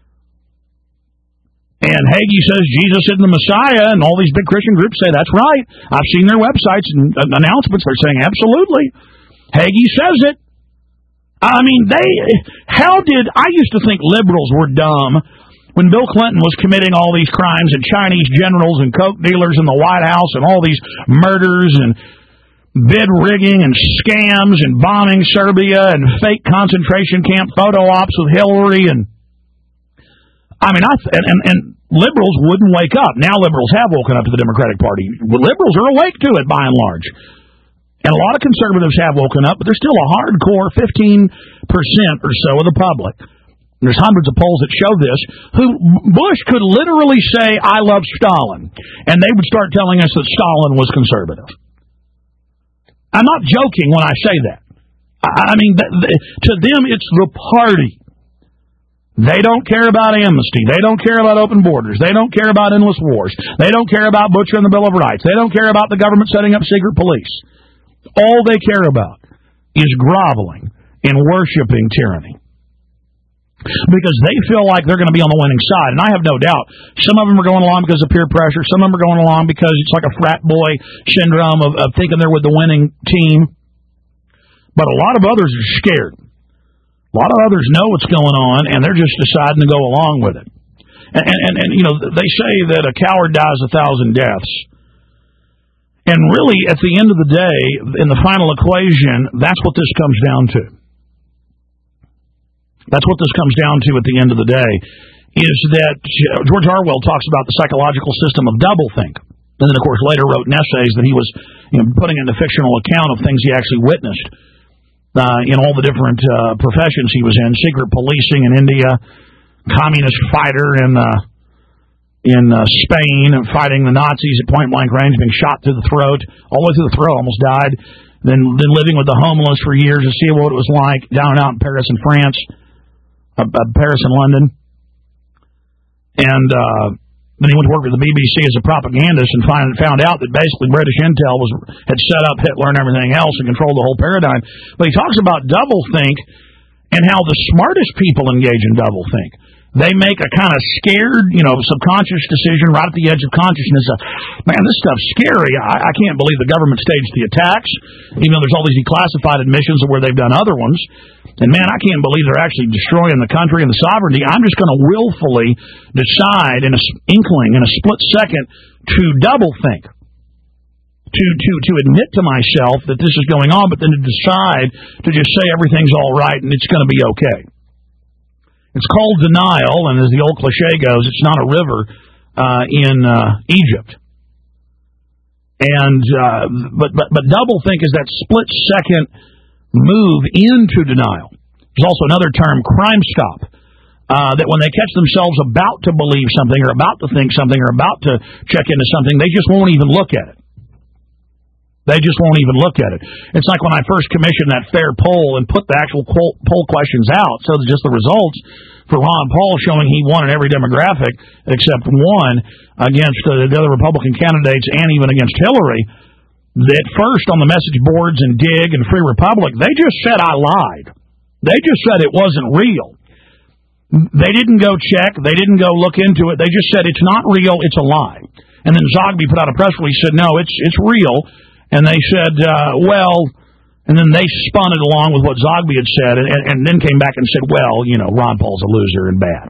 E: And Hagee says Jesus isn't the Messiah, and all these big Christian groups say, that's right. I've seen their websites and announcements. They're saying, absolutely. Hagee says it. I mean, they, how did, I used to think liberals were dumb when Bill Clinton was committing all these crimes and Chinese generals and coke dealers in the White House and all these murders and bid rigging and scams and bombing Serbia and fake concentration camp photo ops with Hillary and I mean, I and, and, and liberals wouldn't wake up. Now liberals have woken up to the Democratic Party. Liberals are awake to it by and large. And a lot of conservatives have woken up, but there's still a hardcore fifteen percent or so of the public. There's hundreds of polls that show this, who Bush could literally say, I love Stalin, and they would start telling us that Stalin was conservative. I'm not joking when I say that. I, I mean, th- th- to them, it's the party. They don't care about amnesty. They don't care about open borders. They don't care about endless wars. They don't care about butchering the Bill of Rights. They don't care about the government setting up secret police. All they care about is groveling and worshiping tyranny. Because they feel like they're going to be on the winning side. And I have no doubt. Some of them are going along because of peer pressure. Some of them are going along because it's like a frat boy syndrome of, of thinking they're with the winning team. But a lot of others are scared. A lot of others know what's going on, and they're just deciding to go along with it. And, and, and you know, they say that a coward dies a thousand deaths. And really, at the end of the day, in the final equation, that's what this comes down to. That's what this comes down to at the end of the day, is that George Orwell talks about the psychological system of doublethink. And then, of course, later wrote in essays that he was you know, putting in a fictional account of things he actually witnessed uh, in all the different uh, professions he was in, secret policing in India, communist fighter in uh, in uh, Spain, and fighting the Nazis at point-blank range, being shot through the throat, all the way through the throat, almost died, then, then living with the homeless for years to see what it was like down and out in Paris and France. Uh, Paris and London, and uh, then he went to work with the B B C as a propagandist and find, found out that basically British intel was had set up Hitler and everything else and controlled the whole paradigm. But he talks about doublethink and how the smartest people engage in doublethink. They make a kind of scared, you know, subconscious decision right at the edge of consciousness. Of, man, this stuff's scary. I, I can't believe the government staged the attacks, even though there's all these declassified admissions of where they've done other ones. And, man, I can't believe they're actually destroying the country and the sovereignty. I'm just going to willfully decide in an inkling, in a split second, to doublethink, to, to, to admit to myself that this is going on, but then to decide to just say everything's all right and it's going to be okay. It's called denial, and as the old cliche goes, it's not a river uh, in uh, Egypt. And uh, but but but doublethink is that split second move into denial. There's also another term, crime stop, uh, that when they catch themselves about to believe something or about to think something or about to check into something, they just won't even look at it. They just won't even look at it. It's like when I first commissioned that fair poll and put the actual poll, poll questions out, so just the results for Ron Paul showing he won in every demographic except one against uh, the other Republican candidates and even against Hillary. That first on the message boards and Dig and Free Republic, they just said I lied. They just said it wasn't real. They didn't go check. They didn't go look into it. They just said it's not real. It's a lie. And then Zogby put out a press release said no, it's it's real. And they said, uh, well, And then they spun it along with what Zogby had said, and, and, and then came back and said, well, you know, Ron Paul's a loser and bad.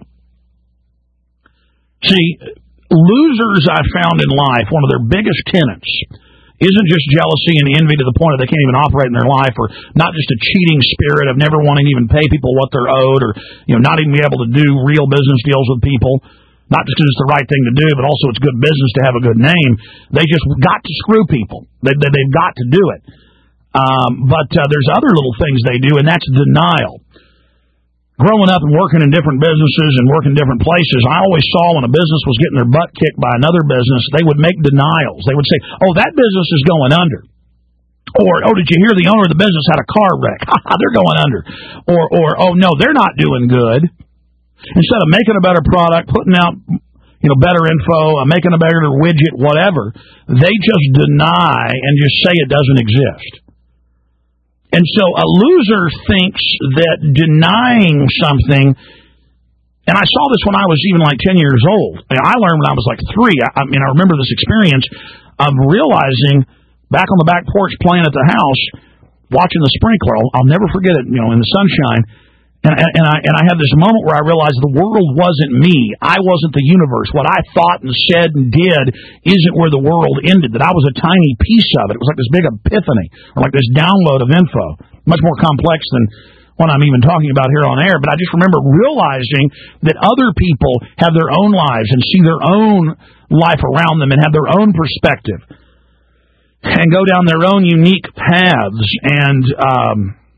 E: See, losers I found in life, one of their biggest tenets isn't just jealousy and envy to the point that they can't even operate in their life, or not just a cheating spirit of never wanting to even pay people what they're owed, or, you know, not even be able to do real business deals with people, not just because it's the right thing to do, but also it's good business to have a good name. They just got to screw people. They, they, they've got to do it. Um, but uh, there's other little things they do, and that's denial. Growing up and working in different businesses and working different places, I always saw when a business was getting their butt kicked by another business, they would make denials. They would say, oh, that business is going under. Or, oh, did you hear the owner of the business had a car wreck? They're going under. Or, or, oh, no, they're not doing good. Instead of making a better product, putting out, you know, better info, uh, making a better widget, whatever, they just deny and just say it doesn't exist. And so a loser thinks that denying something, and I saw this when I was even like ten years old. I, mean, I learned when I was like three. I, I mean, I remember this experience of realizing back on the back porch playing at the house, watching the sprinkler. I'll, I'll never forget it, you know, in the sunshine. And, and, and I and I had this moment where I realized the world wasn't me. I wasn't the universe. What I thought and said and did isn't where the world ended. That I was a tiny piece of it. It was like this big epiphany, or like this download of info, much more complex than what I'm even talking about here on air. But I just remember realizing that other people have their own lives and see their own life around them and have their own perspective and go down their own unique paths. And um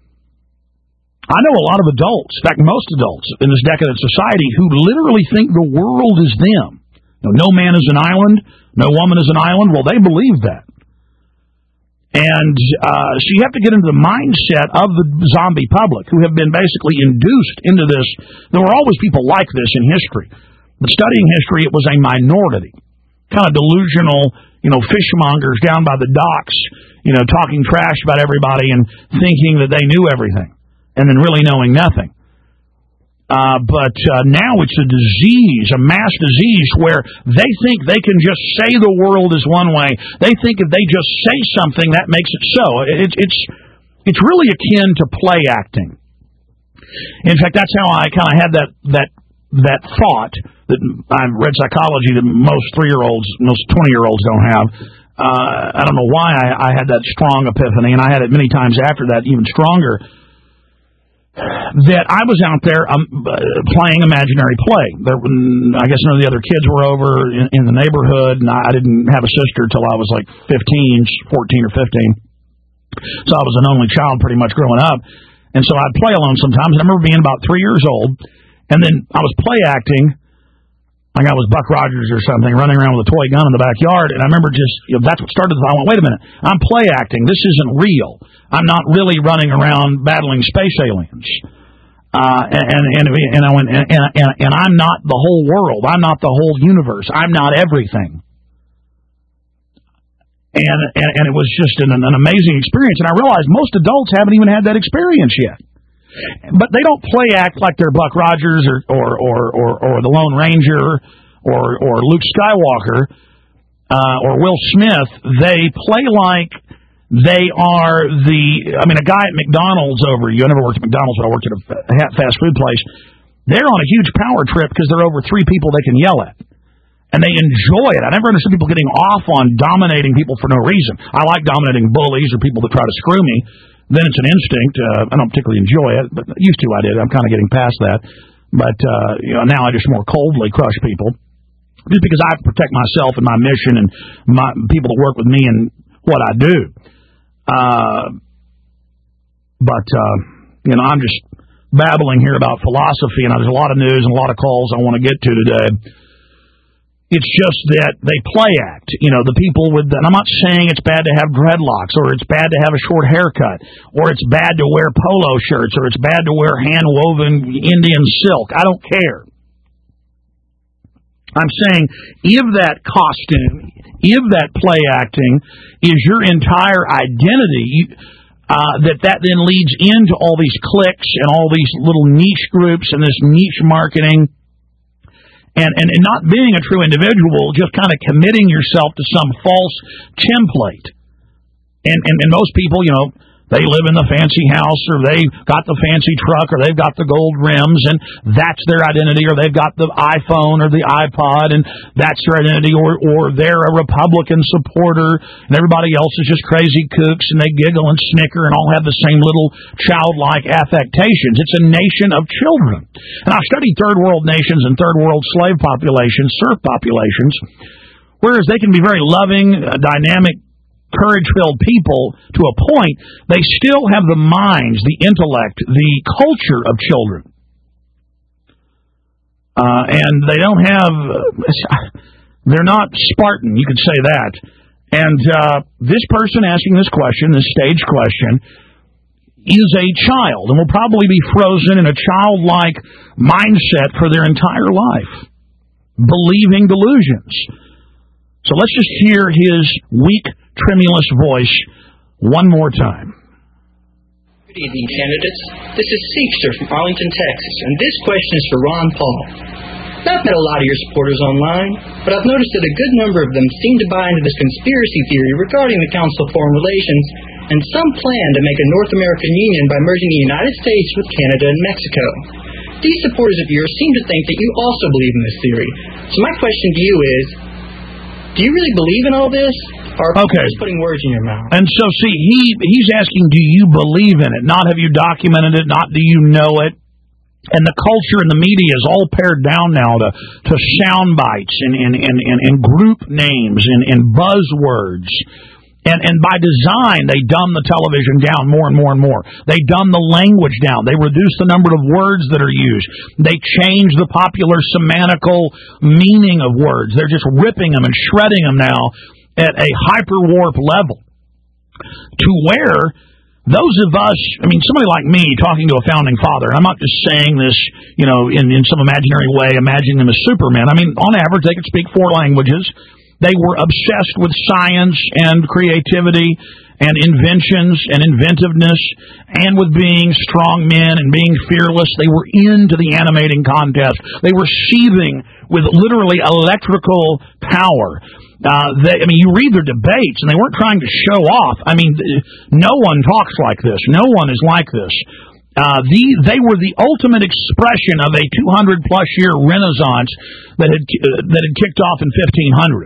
E: I know a lot of adults, in fact, most adults in this decadent society, who literally think the world is them. You know, no man is an island, no woman is an island. Well, they believe that. And uh, so you have to get into the mindset of the zombie public, who have been basically induced into this. There were always people like this in history. But studying history, it was a minority. Kind of delusional, you know, fishmongers down by the docks, you know, talking trash about everybody and thinking that they knew everything, and then really knowing nothing. Uh, but uh, now it's a disease, a mass disease, where they think they can just say the world is one way. They think if they just say something, that makes it so. It, it's it's really akin to play acting. In fact, that's how I kind of had that that that thought that I've read psychology that most three-year-olds, most twenty-year-olds don't have. Uh, I don't know why I, I had that strong epiphany, and I had it many times after that, even stronger. That I was out there um, playing imaginary play. There, I guess none of the other kids were over in, in the neighborhood, and I, I didn't have a sister till I was like fifteen, fourteen or fifteen. So I was an only child pretty much growing up. And so I'd play alone sometimes. I remember being about three years old, and then I was play acting, like I was Buck Rogers or something, running around with a toy gun in the backyard. And I remember just, you know, that's what started the thought. I went, wait a minute, I'm play acting. This isn't real. I'm not really running around battling space aliens. Uh, and, and, and I went, and, and, and I'm not the whole world. I'm not the whole universe. I'm not everything. And, and, and it was just an, an amazing experience. And I realized most adults haven't even had that experience yet. But they don't play act like they're Buck Rogers or, or, or, or, or the Lone Ranger or, or Luke Skywalker, uh, or Will Smith. They play like they are the, I mean, a guy at McDonald's over you. I never worked at McDonald's, but I worked at a fast food place. They're on a huge power trip because they're over three people they can yell at. And they enjoy it. I never understood people getting off on dominating people for no reason. I like dominating bullies or people that try to screw me. Then it's an instinct. Uh, I don't particularly enjoy it, but used to I did. I'm kind of getting past that. But uh, you know, now I just more coldly crush people. Just because I have to protect myself and my mission and my people that work with me and what I do. Uh, but, uh, you know, I'm just babbling here about philosophy, and there's a lot of news and a lot of calls I want to get to today. It's just that they play act, you know, the people with, the, and I'm not saying it's bad to have dreadlocks, or it's bad to have a short haircut, or it's bad to wear polo shirts, or it's bad to wear hand-woven Indian silk. I don't care. I'm saying if that costume, if that play acting is your entire identity, uh, that that then leads into all these cliques and all these little niche groups and this niche marketing, and, and, and not being a true individual, just kind of committing yourself to some false template. And, and, and most people, you know, They live in the fancy house, or they've got the fancy truck, or they've got the gold rims, and that's their identity, or they've got the iPhone or the iPod, and that's their identity, or or they're a Republican supporter, and everybody else is just crazy kooks, and they giggle and snicker and all have the same little childlike affectations. It's a nation of children. And I've studied third world nations and third world slave populations, serf populations, whereas they can be very loving, uh, dynamic, courage-filled people to a point, they still have the minds, the intellect, the culture of children. Uh, and they don't have, uh, they're not Spartan, you could say that. And uh, this person asking this question, this stage question, is a child and will probably be frozen in a childlike mindset for their entire life, believing delusions. So let's just hear his weak, tremulous voice one more time.
B: Good evening, candidates. This is Seekster from Arlington, Texas, and this question is for Ron Paul. I've met a lot of your supporters online, but I've noticed that a good number of them seem to buy into this conspiracy theory regarding the Council of Foreign Relations and some plan to make a North American union by merging the United States with Canada and Mexico. These supporters of yours seem to think that you also believe in this theory. So my question to you is, do you really believe in all this, or are
E: okay.
B: you just putting words in your mouth?
E: And so, see, he he's asking, do you believe in it? Not have you documented it, not do you know it? And the culture and the media is all pared down now to, to sound bites and, and, and, and, and group names and, and buzzwords. And, and by design, they dumb the television down more and more and more. They dumb the language down. They reduce the number of words that are used. They change the popular semantical meaning of words. They're just ripping them and shredding them now at a hyper-warp level to where those of us, I mean, somebody like me talking to a founding father, I'm not just saying this, you know, in, in some imaginary way, imagining them as Superman. I mean, on average, they could speak four languages. They were obsessed with science and creativity and inventions and inventiveness and with being strong men and being fearless. They were into the animating contest. They were seething with literally electrical power. Uh, they, I mean, you read their debates, and they weren't trying to show off. I mean, no one talks like this. No one is like this. Uh, the, they were the ultimate expression of a two hundred plus year renaissance that had, uh, that had kicked off in fifteen hundred.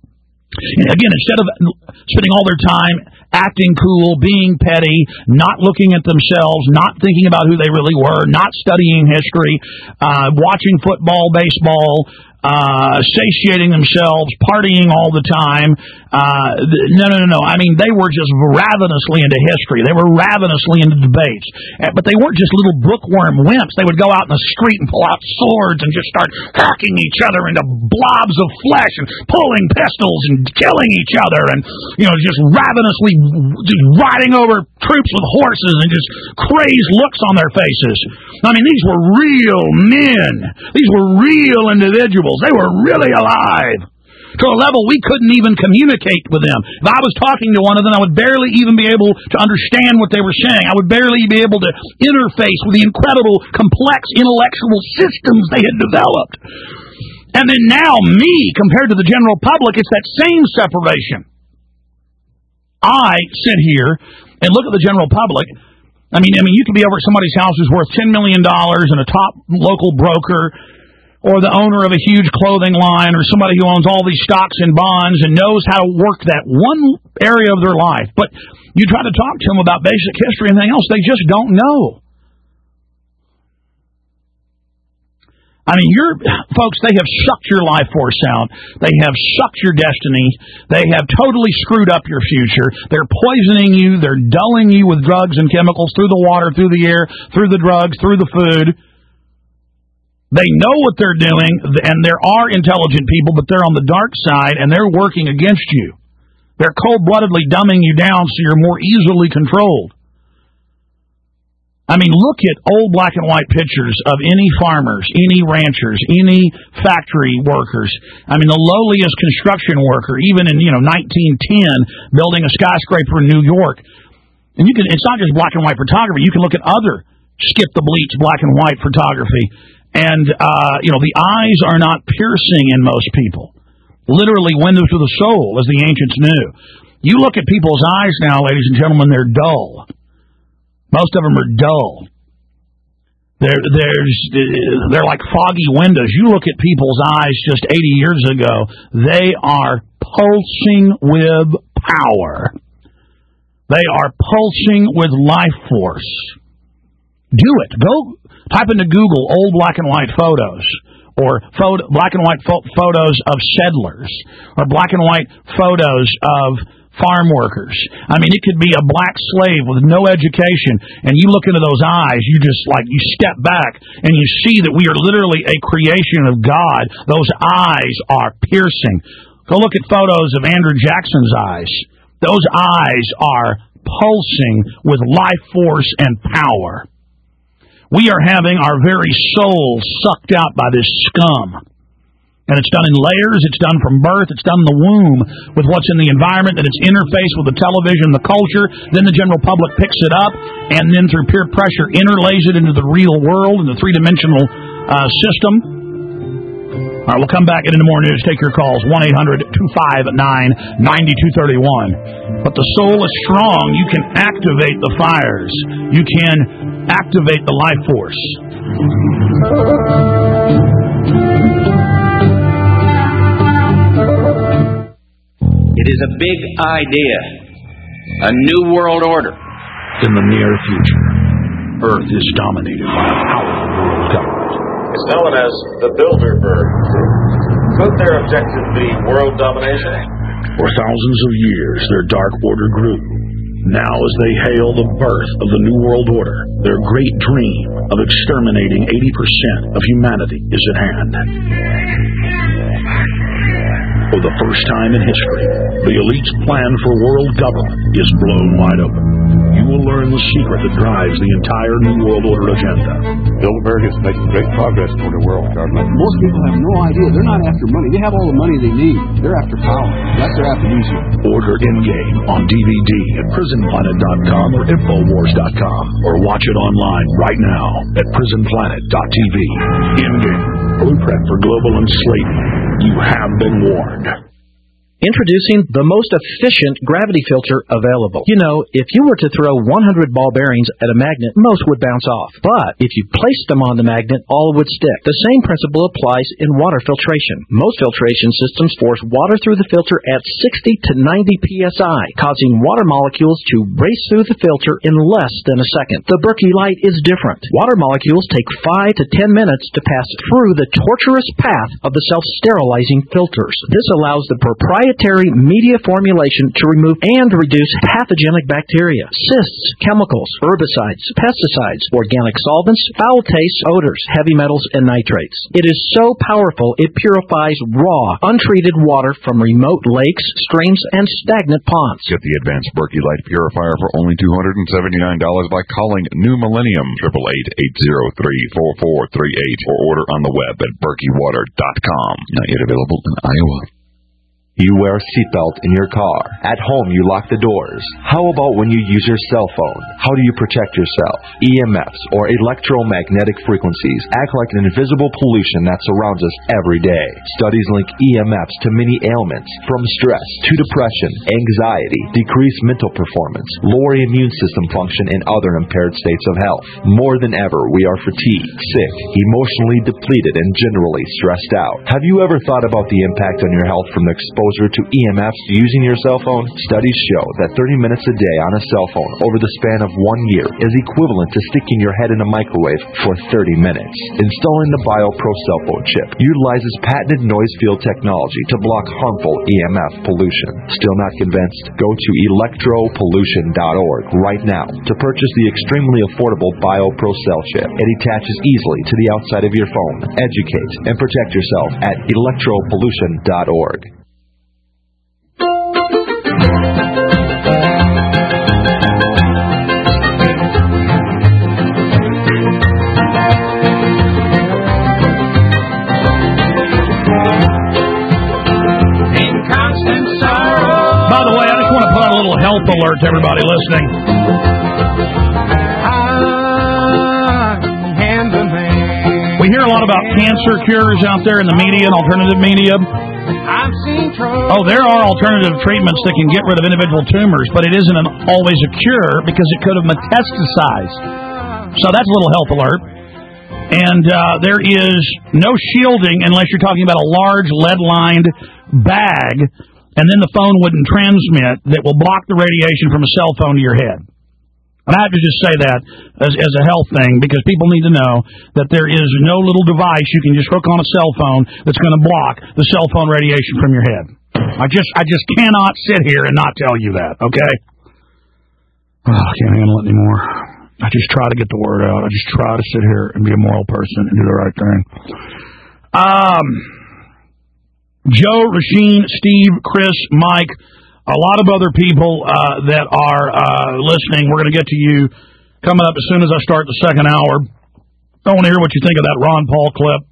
E: And again, instead of spending all their time acting cool, being petty, not looking at themselves, not thinking about who they really were, not studying history, uh, watching football, baseball, uh, satiating themselves, partying all the time. Uh, no, no, no, no. I mean, they were just ravenously into history. They were ravenously into debates. But they weren't just little bookworm wimps. They would go out in the street and pull out swords and just start hacking each other into blobs of flesh and pulling pistols and killing each other and, you know, just ravenously just riding over troops with horses and just crazed looks on their faces. I mean, these were real men. These were real individuals. They were really alive to a level we couldn't even communicate with them. If I was talking to one of them, I would barely even be able to understand what they were saying. I would barely be able to interface with the incredible, complex intellectual systems they had developed. And then now, me, compared to the general public, it's that same separation. I sit here and look at the general public. I mean, I mean, you could be over at somebody's house who's worth ten million dollars and a top local broker, or the owner of a huge clothing line, or somebody who owns all these stocks and bonds and knows how to work that one area of their life. But you try to talk to them about basic history and anything else, they just don't know. I mean, you're, folks, they have sucked your life force out. They have sucked your destiny. They have totally screwed up your future. They're poisoning you. They're dulling you with drugs and chemicals through the water, through the air, through the drugs, through the food. They know what they're doing, and there are intelligent people, but they're on the dark side, and they're working against you. They're cold-bloodedly dumbing you down so you're more easily controlled. I mean, look at old black and white pictures of any farmers, any ranchers, any factory workers. I mean, the lowliest construction worker, even in, you know, nineteen ten, building a skyscraper in New York. And you can, it's not just black and white photography. You can look at other skip-the-bleach black and white photography. And, uh, you know, the eyes are not piercing in most people. Literally windows to the soul, as the ancients knew. You look at people's eyes now, ladies and gentlemen, they're dull. Most of them are dull. They're, there's, they're like foggy windows. You look at people's eyes just eighty years ago, they are pulsing with power. They are pulsing with life force. Do it. Go type into Google old black and white photos, or photo, black and white fo- photos of settlers, or black and white photos of farm workers. I mean, it could be a black slave with no education, and you look into those eyes, you just like, you step back, and you see that we are literally a creation of God. Those eyes are piercing. Go look at photos of Andrew Jackson's eyes. Those eyes are pulsing with life force and power. We are having our very souls sucked out by this scum. And it's done in layers, it's done from birth, it's done in the womb with what's in the environment, then it's interfaced with the television, the culture, then the general public picks it up, and then through peer pressure interlays it into the real world, in the three-dimensional uh, system. All right, we'll come back into more news. Take your calls, one eight hundred two five nine nine two three one. But the soul is strong. You can activate the fires. You can activate the life force.
P: It is a big idea, a new world order.
E: In the near future, Earth is dominated by a powerful world government.
F: It's known as the Bilderberg Group. Could their objective be world domination?
Q: For thousands of years, their Dark Order grew. Now, as they hail the birth of the New World Order, their great dream of exterminating eighty percent of humanity is at hand. For the first time in history, the elite's plan for world government is blown wide open. You will learn the secret that drives the entire New World Order agenda.
G: Bilderberg is making great progress toward a world government. Most people have no idea. They're not after money. They have all the money they need. They're after power. That's their after-use.
Q: Order Endgame on D V D at prison planet dot com or infowars dot com, or watch it online right now at prison planet dot t v. Endgame, blueprint for global enslavement. You have been warned.
R: Introducing the most efficient gravity filter available. You know, if you were to throw one hundred ball bearings at a magnet, most would bounce off. But if you placed them on the magnet, all would stick. The same principle applies in water filtration. Most filtration systems force water through the filter at sixty to ninety P S I, causing water molecules to race through the filter in less than a second. The Berkey Light is different. Water molecules take five to ten minutes to pass through the tortuous path of the self-sterilizing filters. This allows the proprietary media formulation to remove and reduce pathogenic bacteria, cysts, chemicals, herbicides, pesticides, organic solvents, foul tastes, odors, heavy metals, and nitrates. It is so powerful it purifies raw, untreated water from remote lakes, streams, and stagnant ponds.
S: Get the advanced Berkey Light Purifier for only two hundred seventy-nine dollars by calling New Millennium, eight eight eight, eight zero three, four four three eight, or order on the web at berkey water dot com. Not yet available in Iowa.
T: You wear a seatbelt in your car. At home, you lock the doors. How about when you use your cell phone? How do you protect yourself? E M Fs, or electromagnetic frequencies, act like an invisible pollution that surrounds us every day. Studies link E M Fs to many ailments, from stress to depression, anxiety, decreased mental performance, lower immune system function, and other impaired states of health. More than ever, we are fatigued, sick, emotionally depleted, and generally stressed out. Have you ever thought about the impact on your health from the exposure to E M Fs using your cell phone? Studies show that thirty minutes a day on a cell phone over the span of one year is equivalent to sticking your head in a microwave for thirty minutes. Installing the BioPro cell phone chip utilizes patented noise field technology to block harmful E M F pollution. Still not convinced? Go to electro pollution dot org right now to purchase the extremely affordable BioPro cell chip. It attaches easily to the outside of your phone. Educate and protect yourself at electro pollution dot org.
E: By the way, I just want to put out a little health alert to everybody listening. We hear a lot about cancer cures out there in the media and alternative media.
O: I've seen trouble.
E: Oh, there are alternative treatments that can get rid of individual tumors, but it isn't an, always a cure because it could have metastasized. So that's a little health alert. And uh, there is no shielding unless you're talking about a large lead-lined bag, and then the phone wouldn't transmit that will block the radiation from a cell phone to your head. And I have to just say that as, as a health thing because people need to know that there is no little device you can just hook on a cell phone that's going to block the cell phone radiation from your head. I just I just cannot sit here and not tell you that, okay? Oh, I can't handle it anymore. I just try to get the word out. I just try to sit here and be a moral person and do the right thing. Um, Joe, Rasheen, Steve, Chris, Mike, a lot of other people uh, that are uh, listening. We're going to get to you coming up as soon as I start the second hour. I want to hear what you think of that Ron Paul clip.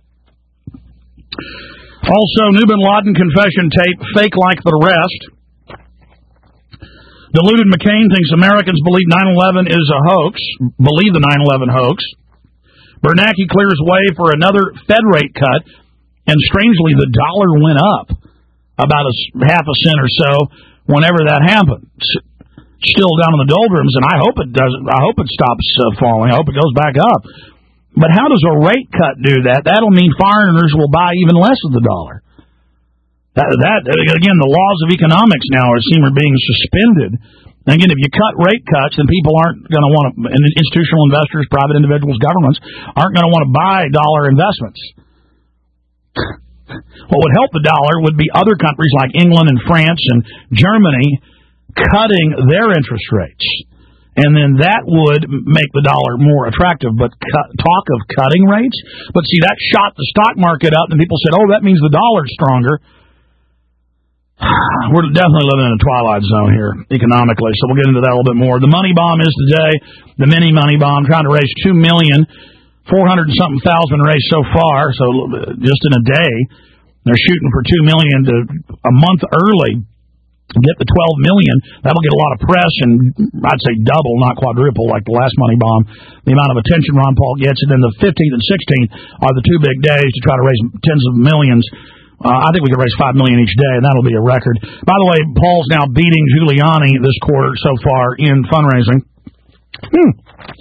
E: Also, New Bin Laden confession tape, fake like the rest. Deluded McCain thinks Americans believe nine eleven is a hoax, believe the nine eleven hoax. Bernanke clears way for another Fed rate cut, and strangely, the dollar went up about a half a cent or so whenever that happened. Still down in the doldrums, and I hope it doesn't. I hope it stops uh, falling. I hope it goes back up. But how does a rate cut do that? That'll mean foreigners will buy even less of the dollar. That, that again, the laws of economics now are seem are being suspended. And again, if you cut rate cuts, then people aren't going to want to, and institutional investors, private individuals, governments, aren't going to want to buy dollar investments. What would help the dollar would be other countries like England and France and Germany cutting their interest rates. And then that would make the dollar more attractive. But cut, talk of cutting rates? But see, that shot the stock market up, and people said, oh, that means the dollar's stronger. We're definitely living in a twilight zone here, economically, so we'll get into that a little bit more. The money bomb is today, the mini money bomb, trying to raise two million dollars, four hundred and something thousand raised so far, so just in a day. They're shooting for two million dollars to a month early. Get the twelve million dollars. That'll get a lot of press, and I'd say double, not quadruple, like the last money bomb, the amount of attention Ron Paul gets. And then the fifteenth and sixteenth are the two big days to try to raise tens of millions. Uh, I think we could raise five million dollars each day, and that'll be a record. By the way, Paul's now beating Giuliani this quarter so far in fundraising. Hmm.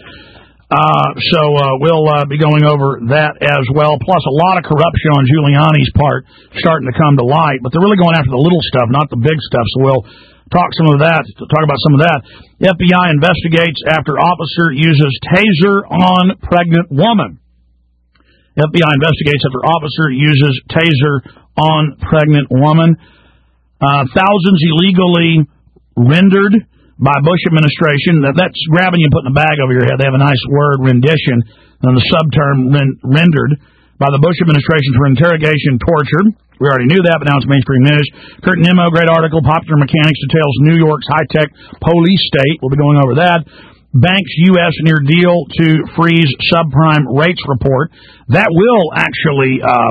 E: Uh, so uh, we'll uh, be going over that as well. Plus, a lot of corruption on Giuliani's part starting to come to light. But they're really going after the little stuff, not the big stuff. So we'll talk some of that. Talk about some of that. The F B I investigates after officer uses taser on pregnant woman. F B I investigates after officer uses taser on pregnant woman. Uh, thousands illegally rendered by Bush administration. That, that's grabbing you and putting a bag over your head. They have a nice word, rendition, and the subterm ren- rendered by the Bush administration for interrogation, torture. We already knew that, but now it's mainstream news. Kurt Nimmo, great article. Popular Mechanics details New York's high-tech police state. We'll be going over that. Banks U S near deal to freeze subprime rates report. That will actually, uh,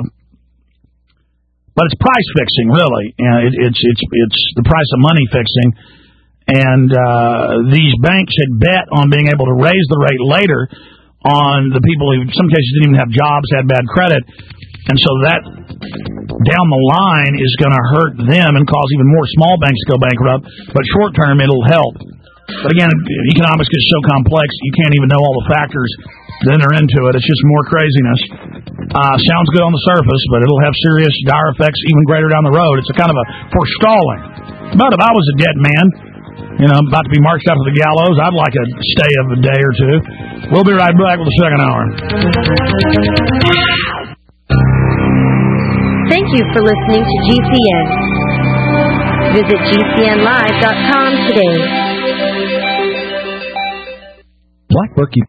E: but it's price fixing, really. And it, it's it's it's the price of money fixing. And uh, these banks had bet on being able to raise the rate later on the people who, in some cases, didn't even have jobs, had bad credit. And so that down the line is going to hurt them and cause even more small banks to go bankrupt. But short term, it'll help. But again, economics is so complex, you can't even know all the factors that enter into it. It's just more craziness. Uh, sounds good on the surface, but it'll have serious dire effects even greater down the road. It's a kind of a forestalling. But if I was a dead man, you know, about to be marched out to the gallows, I'd like a stay of a day or two. We'll be right back with the second hour.
U: Thank you for listening to G C N. Visit G C N live dot com today.
R: Black Berkey